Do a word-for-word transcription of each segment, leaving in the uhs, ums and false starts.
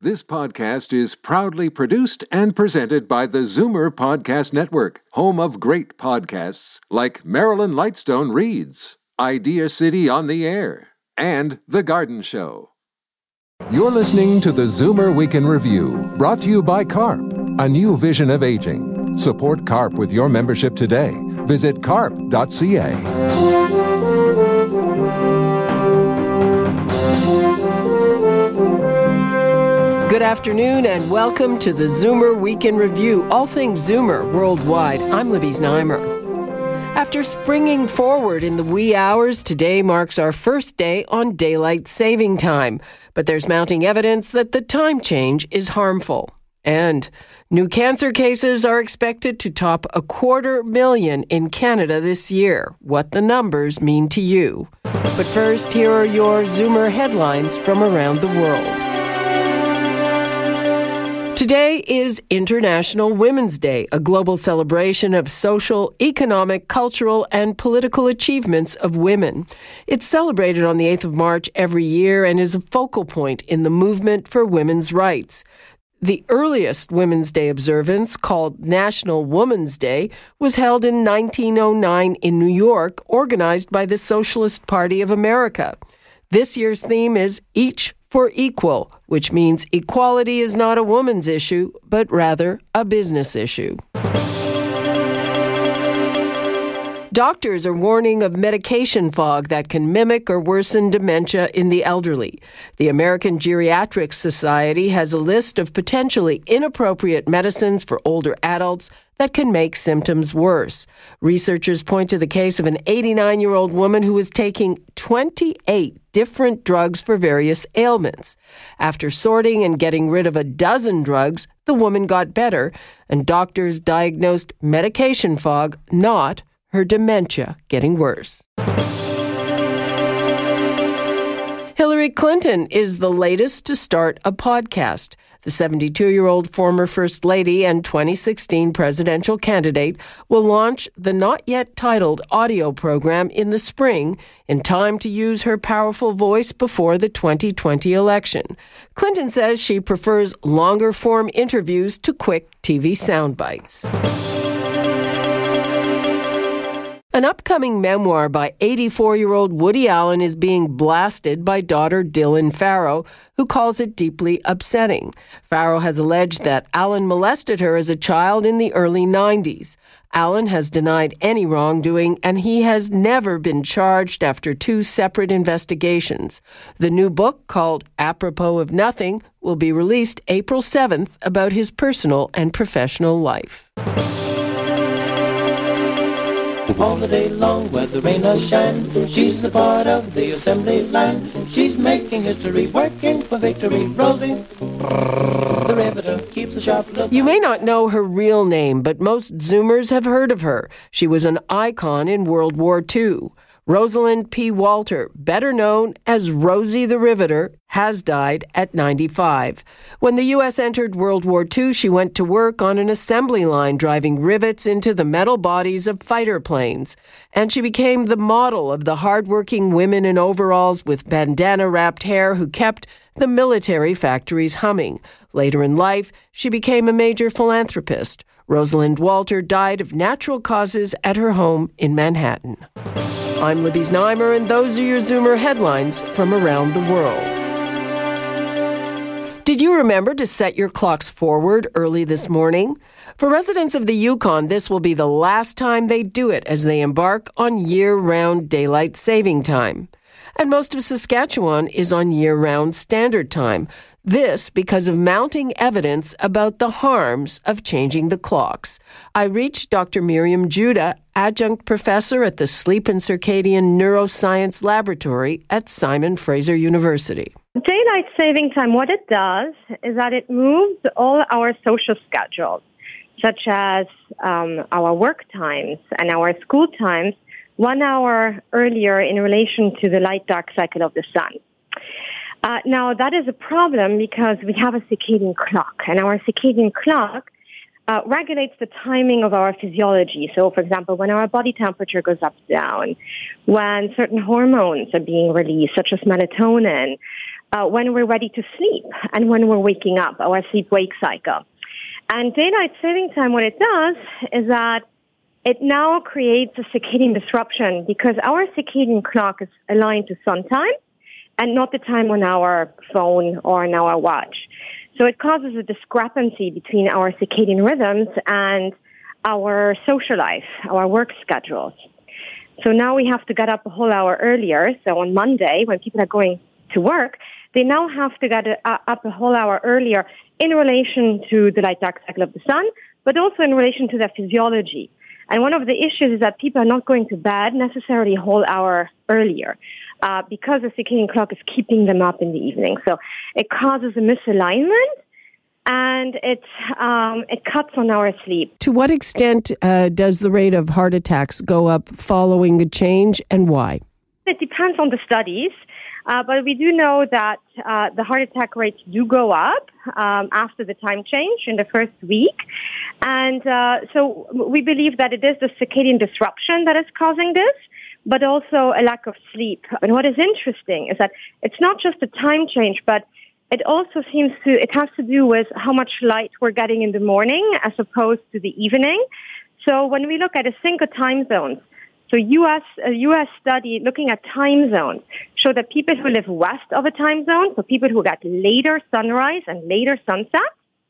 This podcast is proudly produced and presented by the Zoomer Podcast Network, home of great podcasts like Marilyn Lightstone Reads, Idea City on the Air, and The Garden Show. You're listening to the Zoomer Week in Review, brought to you by CARP, a new vision of aging. Support CARP with your membership today. Visit carp dot c a. Good afternoon and welcome to the Zoomer Week in Review, all things Zoomer worldwide. I'm Libby Znaimer. After springing forward in the wee hours, today marks our first day on daylight saving time. But there's mounting evidence that the time change is harmful. And new cancer cases are expected to top a quarter million in Canada this year. What the numbers mean to you. But first, here are your Zoomer headlines from around the world. Today is International Women's Day, a global celebration of social, economic, cultural, and political achievements of women. It's celebrated on the eighth of March every year and is a focal point in the movement for women's rights. The earliest Women's Day observance, called National Woman's Day, was held in nineteen oh nine in New York, organized by the Socialist Party of America. This year's theme is Each for Equal, which means equality is not a woman's issue, but rather a business issue. Doctors are warning of medication fog that can mimic or worsen dementia in the elderly. The American Geriatrics Society has a list of potentially inappropriate medicines for older adults that can make symptoms worse. Researchers point to the case of an eighty-nine-year-old woman who was taking twenty-eight different drugs for various ailments. After sorting and getting rid of a dozen drugs, the woman got better, and doctors diagnosed medication fog, not her dementia getting worse. Hillary Clinton is the latest to start a podcast. The seventy-two-year-old former First Lady and twenty sixteen presidential candidate will launch the not-yet-titled audio program in the spring in time to use her powerful voice before the twenty twenty election. Clinton says she prefers longer-form interviews to quick T V sound bites. An upcoming memoir by eighty-four-year-old Woody Allen is being blasted by daughter Dylan Farrow, who calls it deeply upsetting. Farrow has alleged that Allen molested her as a child in the early nineties. Allen has denied any wrongdoing, and he has never been charged after two separate investigations. The new book, called Apropos of Nothing, will be released April seventh about his personal and professional life. All the day long, whether rain or shine, she's a part of the assembly line. She's making history, working for victory. Rosie, the riveter, keeps a sharp look. You may not know her real name, but most Zoomers have heard of her. She was an icon in World War Two. Rosalind P. Walter, better known as Rosie the Riveter, has died at ninety-five. When the U S entered World War Two, she went to work on an assembly line driving rivets into the metal bodies of fighter planes. And she became the model of the hardworking women in overalls with bandana-wrapped hair who kept the military factories humming. Later in life, she became a major philanthropist. Rosalind Walter died of natural causes at her home in Manhattan. I'm Libby Znaimer, and those are your Zoomer headlines from around the world. Did you remember to set your clocks forward early this morning? For residents of the Yukon, this will be the last time they do it as they embark on year-round daylight saving time. And most of Saskatchewan is on year-round standard time. This because of mounting evidence about the harms of changing the clocks. I reached Doctor Miriam Judah, adjunct professor at the Sleep and Circadian Neuroscience Laboratory at Simon Fraser University. Daylight saving time, what it does is that it moves all our social schedules, such as um, our work times and our school times, one hour earlier in relation to the light-dark cycle of the sun. Uh, now, that is a problem because we have a circadian clock, and our circadian clock uh, regulates the timing of our physiology. So, for example, when our body temperature goes up, down, when certain hormones are being released, such as melatonin, uh, when we're ready to sleep and when we're waking up, our sleep-wake cycle. And daylight saving time, what it does is that it now creates a circadian disruption because our circadian clock is aligned to sun time and not the time on our phone or on our watch. So it causes a discrepancy between our circadian rhythms and our social life, our work schedules. So now we have to get up a whole hour earlier. So on Monday, when people are going to work, they now have to get up a whole hour earlier in relation to the light-dark cycle of the sun, but also in relation to their physiology. And one of the issues is that people are not going to bed necessarily a whole hour earlier uh, because the circadian clock is keeping them up in the evening. So it causes a misalignment, and it, um, it cuts on our sleep. To what extent uh, does the rate of heart attacks go up following a change, and why? It depends on the studies. Uh, but we do know that uh, the heart attack rates do go up um, after the time change in the first week. And uh, so we believe that it is the circadian disruption that is causing this, but also a lack of sleep. And what is interesting is that it's not just a time change, but it also seems to, it has to do with how much light we're getting in the morning as opposed to the evening. So when we look at a single time zones, So U S a U S study looking at time zones showed that people who live west of a time zone, so people who got later sunrise and later sunset,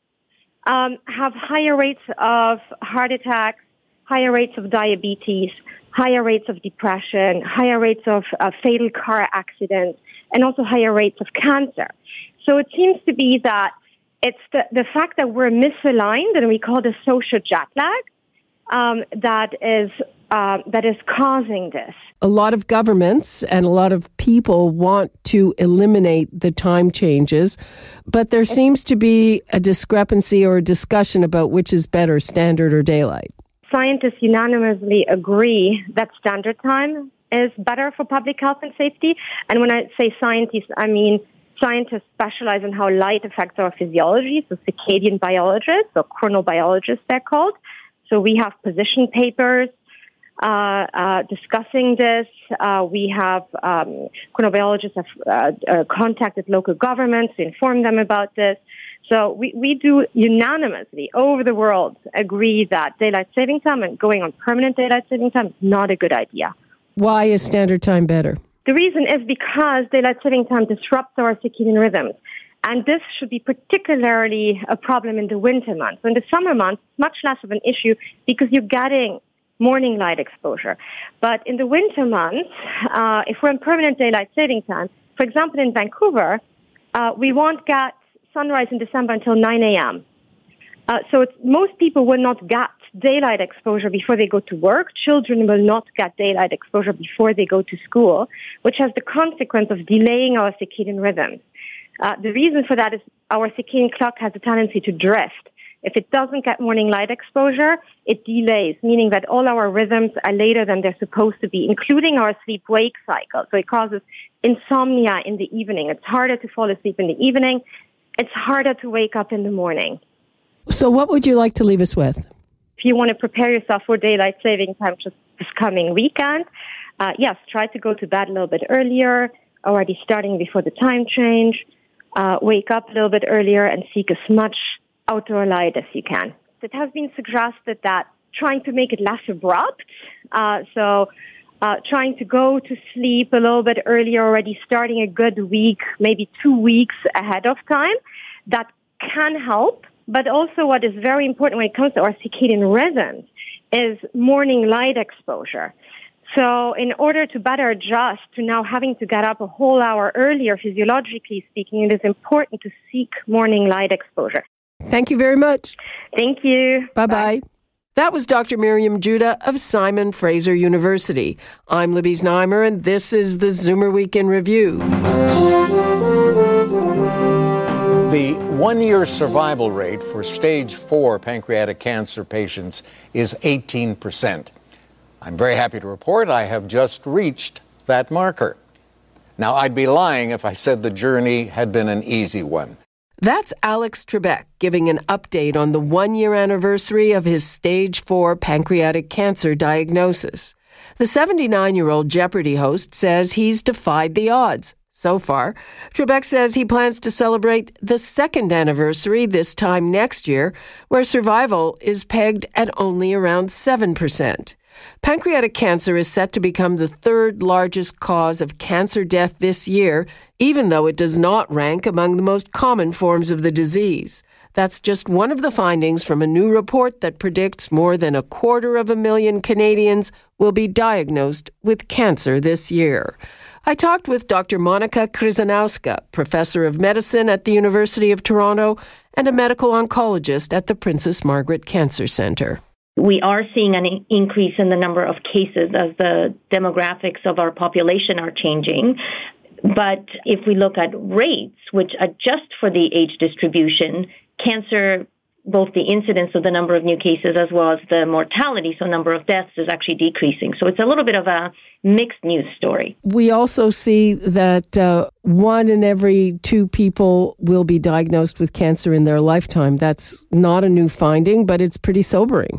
um, have higher rates of heart attacks, higher rates of diabetes, higher rates of depression, higher rates of uh, fatal car accidents, and also higher rates of cancer. So it seems to be that it's the, the fact that we're misaligned, and we call this social jet lag, um, that is Uh, that is causing this. A lot of governments and a lot of people want to eliminate the time changes, but there seems to be a discrepancy or a discussion about which is better, standard or daylight. Scientists unanimously agree that standard time is better for public health and safety. And when I say scientists, I mean scientists specialize in how light affects our physiology, so circadian biologists or chronobiologists they're called. So we have position papers Uh, uh, discussing this. Uh, we have um, chronobiologists have uh, uh, contacted local governments to inform them about this. So we, we do unanimously over the world agree that daylight saving time and going on permanent daylight saving time is not a good idea. Why is standard time better? The reason is because daylight saving time disrupts our circadian rhythms. And this should be particularly a problem in the winter months. In the summer months, it's much less of an issue because you're getting morning light exposure. But in the winter months, uh, if we're in permanent daylight saving time, for example, in Vancouver, uh, we won't get sunrise in December until nine a.m. Uh, so it's, most people will not get daylight exposure before they go to work. Children will not get daylight exposure before they go to school, which has the consequence of delaying our circadian rhythms. Uh, the reason for that is our circadian clock has a tendency to drift. If it doesn't get morning light exposure, it delays, meaning that all our rhythms are later than they're supposed to be, including our sleep-wake cycle. So it causes insomnia in the evening. It's harder to fall asleep in the evening. It's harder to wake up in the morning. So what would you like to leave us with? If you want to prepare yourself for daylight saving time just this coming weekend, uh, yes, try to go to bed a little bit earlier, already starting before the time change. Uh, wake up a little bit earlier and seek as much outdoor light as you can. It has been suggested that trying to make it less abrupt, uh, so uh, trying to go to sleep a little bit earlier already, starting a good week, maybe two weeks ahead of time, that can help. But also what is very important when it comes to our circadian rhythms is morning light exposure. So in order to better adjust to now having to get up a whole hour earlier, physiologically speaking, it is important to seek morning light exposure. Thank you very much. Thank you. Bye-bye. Bye. That was Doctor Miriam Judah of Simon Fraser University. I'm Libby Znaimer, and this is the Zoomer Week in Review. The one-year survival rate for stage four pancreatic cancer patients is eighteen percent. I'm very happy to report I have just reached that marker. Now, I'd be lying if I said the journey had been an easy one. That's Alex Trebek giving an update on the one-year anniversary of his stage four pancreatic cancer diagnosis. The seventy-nine-year-old Jeopardy host says he's defied the odds. so far. Trebek says he plans to celebrate the second anniversary this time next year, where survival is pegged at only around seven percent. Pancreatic cancer is set to become the third largest cause of cancer death this year, even though it does not rank among the most common forms of the disease. That's just one of the findings from a new report that predicts more than a quarter of a million Canadians will be diagnosed with cancer this year. I talked with Doctor Monika Kryzanowska, professor of medicine at the University of Toronto and a medical oncologist at the Princess Margaret Cancer Centre. We are seeing an increase in the number of cases as the demographics of our population are changing. But if we look at rates, which adjust for the age distribution, cancer, both the incidence of the number of new cases as well as the mortality, so number of deaths, is actually decreasing. So it's a little bit of a mixed news story. We also see that uh, one in every two people will be diagnosed with cancer in their lifetime. That's not a new finding, but it's pretty sobering.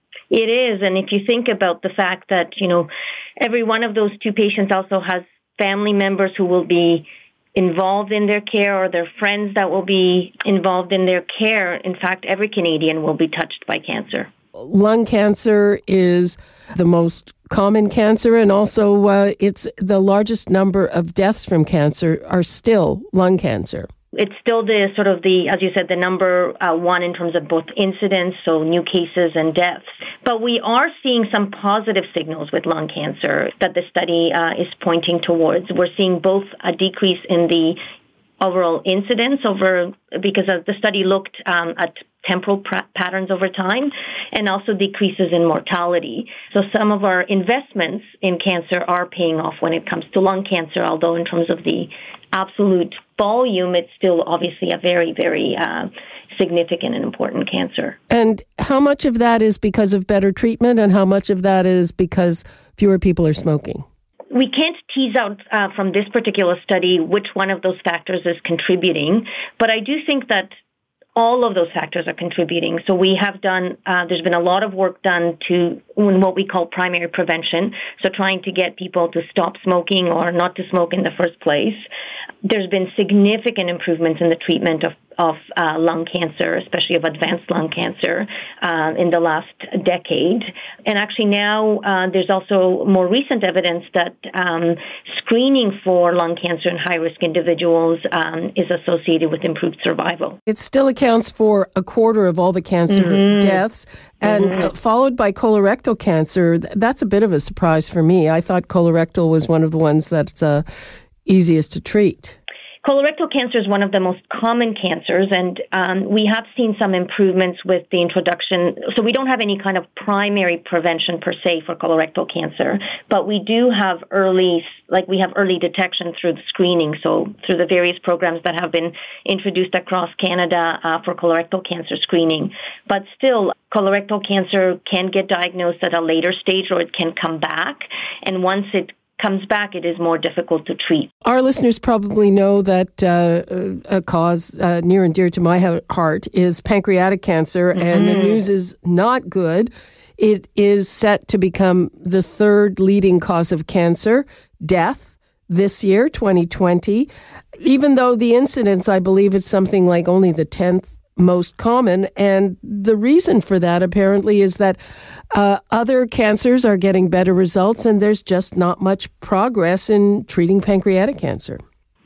It is. And if you think about the fact that, you know, every one of those two patients also has family members who will be involved in their care or their friends that will be involved in their care. In fact, every Canadian will be touched by cancer. Lung cancer is the most common cancer, and also uh, it's the largest number of deaths from cancer are still lung cancer. It's still the sort of the, as you said, the number uh, one in terms of both incidence, so new cases and deaths. But we are seeing some positive signals with lung cancer that the study uh, is pointing towards. We're seeing both a decrease in the overall incidence over, because the study looked um, at temporal pr- patterns over time, and also decreases in mortality. So some of our investments in cancer are paying off when it comes to lung cancer, although in terms of the absolute volume, it's still obviously a very, very uh, significant and important cancer. And how much of that is because of better treatment, and how much of that is because fewer people are smoking? We can't tease out uh, from this particular study which one of those factors is contributing, but I do think that all of those factors are contributing. So we have done, uh, there's been a lot of work done to in what we call primary prevention, so trying to get people to stop smoking or not to smoke in the first place. There's been significant improvements in the treatment of of uh, lung cancer, especially of advanced lung cancer, uh, in the last decade. And actually now uh, there's also more recent evidence that um, screening for lung cancer in high-risk individuals um, is associated with improved survival. It still accounts for a quarter of all the cancer mm-hmm. deaths, and mm-hmm. followed by colorectal cancer. That's a bit of a surprise for me. I thought colorectal was one of the ones that's uh, easiest to treat. Colorectal cancer is one of the most common cancers, and um, we have seen some improvements with the introduction. So we don't have any kind of primary prevention per se for colorectal cancer, but we do have early, like we have early detection through the screening, so through the various programs that have been introduced across Canada uh, for colorectal cancer screening. But still, colorectal cancer can get diagnosed at a later stage, or it can come back, and once it comes back, it is more difficult to treat. Our listeners probably know that uh, a cause uh, near and dear to my heart is pancreatic cancer, mm-hmm. and the news is not good. It is set to become the third leading cause of cancer death this year, twenty twenty, even though the incidence, I believe, is something like only the tenth most common. And the reason for that apparently is that uh, other cancers are getting better results, and there's just not much progress in treating pancreatic cancer.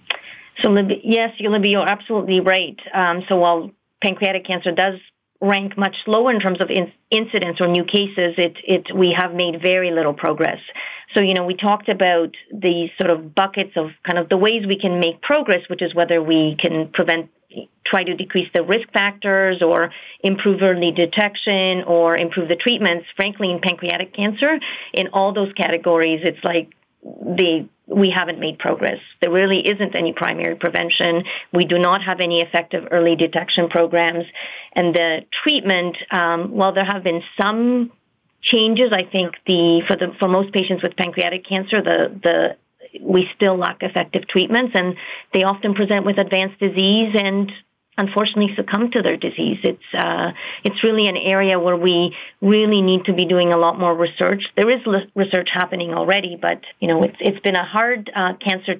So, Libby, yes, Libby, you're absolutely right. Um, so while pancreatic cancer does rank much lower in terms of in- incidence or new cases, it, it we have made very little progress. So, you know, we talked about these sort of buckets of kind of the ways we can make progress, which is whether we can prevent try to decrease the risk factors or improve early detection or improve the treatments. Frankly, in pancreatic cancer, in all those categories, it's like the we haven't made progress. There really isn't any primary prevention. We do not have any effective early detection programs. And the treatment, um, while there have been some changes, I think the for the for most patients with pancreatic cancer, the the we still lack effective treatments, and they often present with advanced disease and unfortunately succumb to their disease. It's uh, it's really an area where we really need to be doing a lot more research. There is l- research happening already, but you know it's it's been a hard uh, cancer to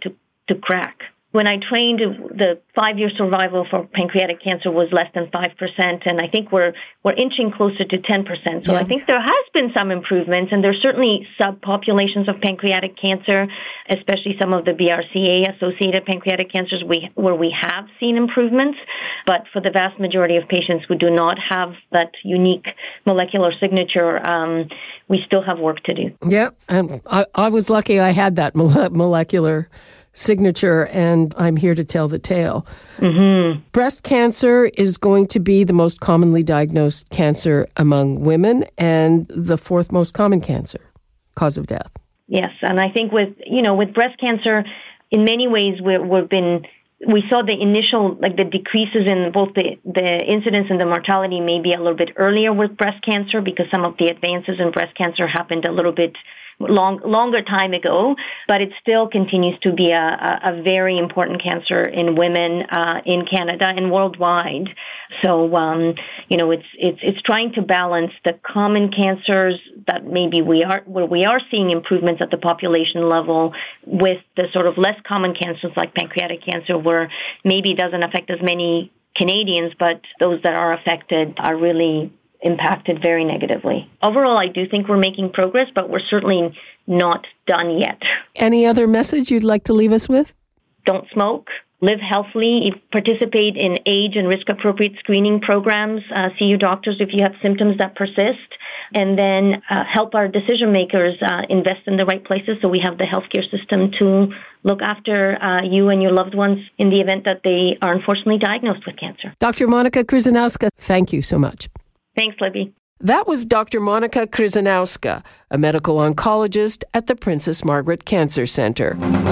to crack. When I trained, the five-year survival for pancreatic cancer was less than five percent, and I think we're we're inching closer to ten percent. So yeah. I think there has been some improvements, and there's certainly subpopulations of pancreatic cancer, especially some of the B R C A-associated pancreatic cancers we, where we have seen improvements. But for the vast majority of patients who do not have that unique molecular signature, um, we still have work to do. Yeah, um, I, I was lucky I had that mole- molecular signature, and I'm here to tell the tale. Mm-hmm. Breast cancer is going to be the most commonly diagnosed cancer among women and the fourth most common cancer, cause of death. Yes, and I think with, you know, with breast cancer, in many ways we're, we've been, we saw the initial, like the decreases in both the, the incidence and the mortality maybe a little bit earlier with breast cancer because some of the advances in breast cancer happened a little bit long, longer time ago, but it still continues to be a, a, a very important cancer in women uh, in Canada and worldwide. So, um, you know, it's it's it's trying to balance the common cancers that maybe we are where we are seeing improvements at the population level with the sort of less common cancers like pancreatic cancer, where maybe it doesn't affect as many Canadians, but those that are affected are really impacted very negatively. Overall, I do think we're making progress, but we're certainly not done yet. Any other message you'd like to leave us with? Don't smoke. Live healthily. Participate in age and risk-appropriate screening programs. Uh, see your doctors if you have symptoms that persist. And then uh, help our decision-makers uh, invest in the right places so we have the healthcare system to look after uh, you and your loved ones in the event that they are unfortunately diagnosed with cancer. Doctor Monika Krzyzanowska, thank you so much. Thanks, Libby. That was Doctor Monika Krzyzanowska, a medical oncologist at the Princess Margaret Cancer Center.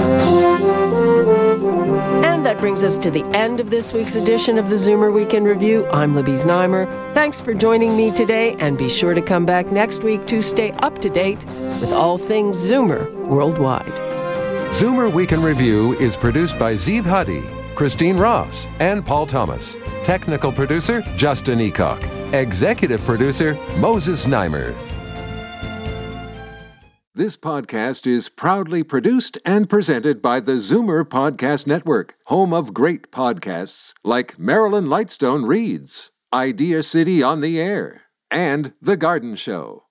And that brings us to the end of this week's edition of the Zoomer Week in Review. I'm Libby Znaimer. Thanks for joining me today, and be sure to come back next week to stay up to date with all things Zoomer worldwide. Zoomer Week in Review is produced by Zeev Huddy, Christine Ross, and Paul Thomas. Technical producer, Justin Eacock. Executive producer, Moses Znaimer. This podcast is proudly produced and presented by the Zoomer Podcast Network, home of great podcasts like Marilyn Lightstone Reads, Idea City on the Air, and The Garden Show.